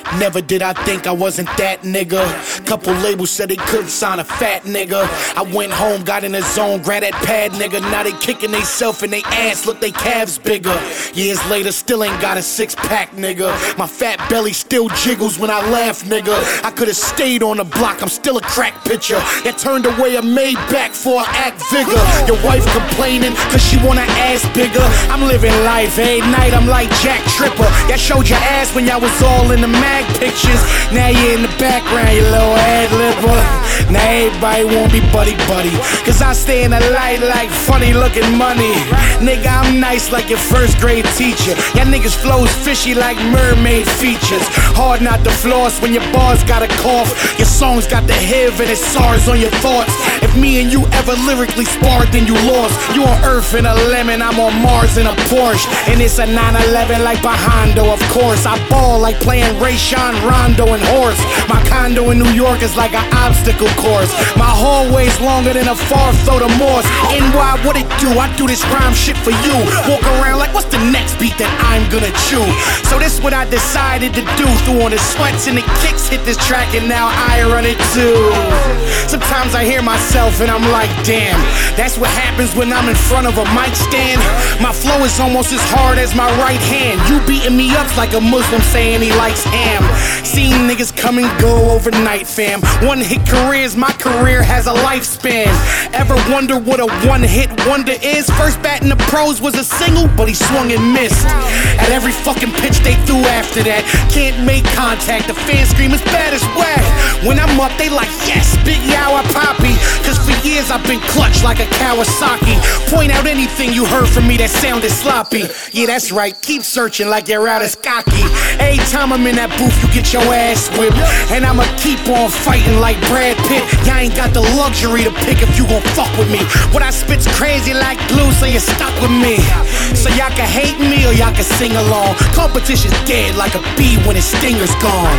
Never did I think I wasn't that nigga. Couple labels said they couldn't sign a fat nigga. I went home, got in the zone, grabbed that pad nigga. Now they kicking they self in they ass, look they calves bigger. Years later, still ain't got a 6-pack nigga. My fat belly still jiggles when I laugh nigga. I could've stayed on the block, I'm still a crack pitcher. That turned away a Maybach for an act vigor. Your wife complaining cause she want her ass bigger. I'm living life, every night I'm like Jack Tripper. Y'all showed your ass when y'all was all in the mag pictures. Now you're in the background, you little ad-libber. Now everybody won't be buddy-buddy, cause I stay in the light like funny looking money. Nigga, I'm nice like your first grade teacher. Y'all niggas flows fishy like mermaid features. Hard not to floss when your bars got a cough. Your songs got the HIV and it's SARS on your thoughts. If me and you ever lyrically sparred, then you lost. You on Earth in a lemon, I'm on Mars in a Porsche. And it's a 911 like Hondo, of course. I ball like playing Rayshawn Rondo and Horse. My condo in New York is like an obstacle course. My hallway's longer than a far throw to Morse. NY, what it do? I do this rhyme shit for you. Walk around like what's the next beat that I'm gonna chew? So this what I decided to do. Threw on the sweats and the kicks, hit this track and now I run it too. Sometimes I hear myself and I'm like, damn, that's what happens when I'm in front of a mic stand. My flow is almost as hard as my right hand. You beating me up's like a Muslim saying he likes ham. Seen niggas come and go overnight, fam. One hit careers, my career has a lifespan. Ever wonder what a one-hit wonder is? First bat in the pros was a single, but he swung and missed. At every fucking pitch they threw after that. Can't make contact, the fans scream as bad as whack. When I'm up, they like, yes, Big Yow or Poppy. Cause for years I've been clutched like a Kawasaki. Point out anything you heard from me that sounded sloppy. Yeah, that's right, keep searching like you're out as cocky. Every time I'm in that booth, you get your ass whipped. And I'ma keep on fighting like Brad Pitt. Y'all ain't got the luxury to pick if you gon' fuck with me. What I spit's crazy like glue, so you're stuck with me. So y'all can hate me or y'all can sing along. Competition's dead like a bee when its stinger's gone.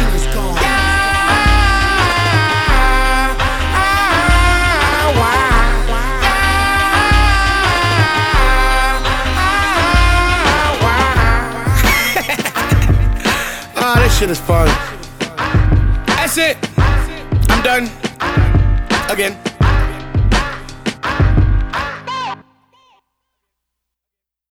This shit is fun. That's it. I'm done. Again.